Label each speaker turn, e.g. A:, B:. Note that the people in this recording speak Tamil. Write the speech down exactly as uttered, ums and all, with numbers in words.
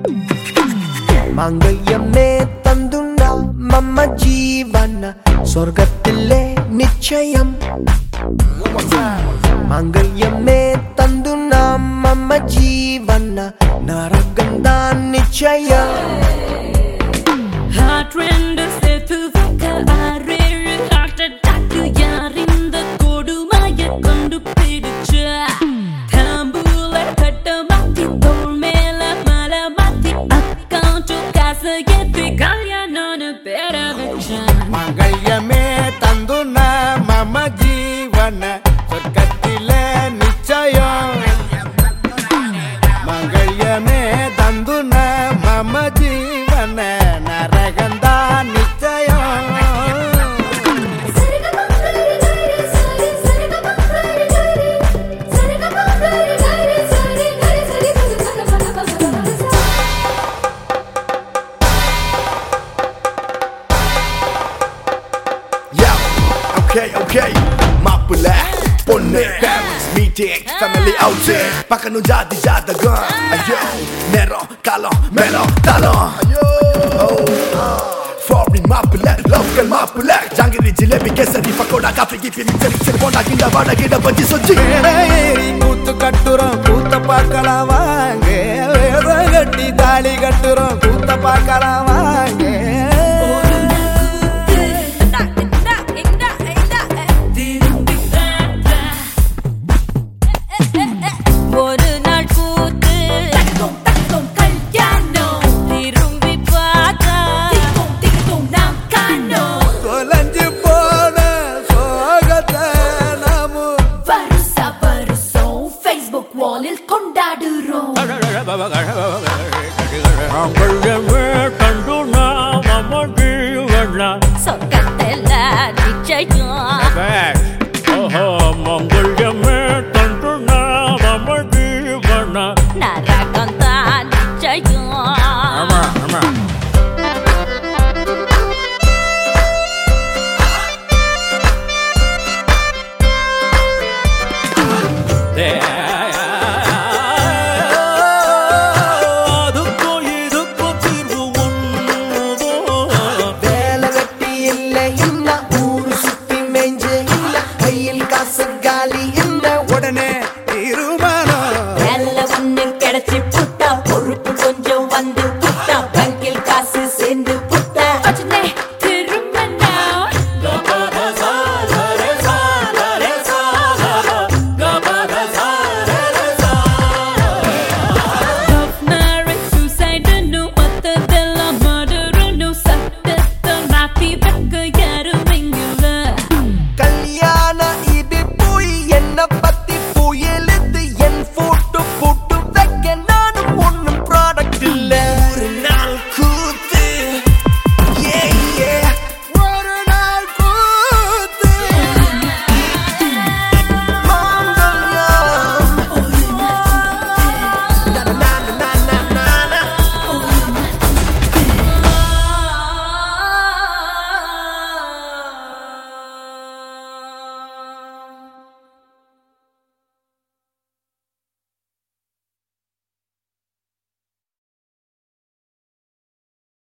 A: മാംഗല്യമേ തന്തുണ്ട മമ്മ ജീവന സ്വർഗത്തിലെ നിശ്ചയം മാംഗല്യമേ തന്തുണ്ട മമ്മ ജീവന നരകന്ത നിശ്ചയം
B: Heart render setu vaka arreru heart attack yarinda kodumaya kondu pidicha thambula kattamatti tol mela mala matti account kasa yetti kalyanana peravicha
C: mangalyame tanduna mama jeevana swargathile nichayam mangalyame tanduna mama jeevana naraganda nichayam
D: Yeah, okay, okay. Mapula, ponne, parents meeting, family outing. Pakanu jadi jadagan. Ayo, nero, kalo, melo, talo. Ayo, oh, foreign mapula, local mapula. Jangiri jilebi kesari pakoda coffee gifi mixer mixer bonda ginda vada ginda bhaji soji.
C: ஏறி கூத்து கட்டுறோம் கூத்த பார்க்கலாம் வாங்க வேத கட்டி தாலி கட்டுறோம் கூத்த பார்க்கலாம் வாங்க
B: ஒரு நாள் கூத்து கல்யாணம் திரும்பி பார்த்தா நாம் காணோம்
C: தொலைஞ்சு போன சோகத்தை நாமும்
B: வருஷா வருஷம் Facebook வாலில் கொண்டாடுறோம் சொர்க்கத்துல நிச்சயம் நரகம் தான் நிச்சயம்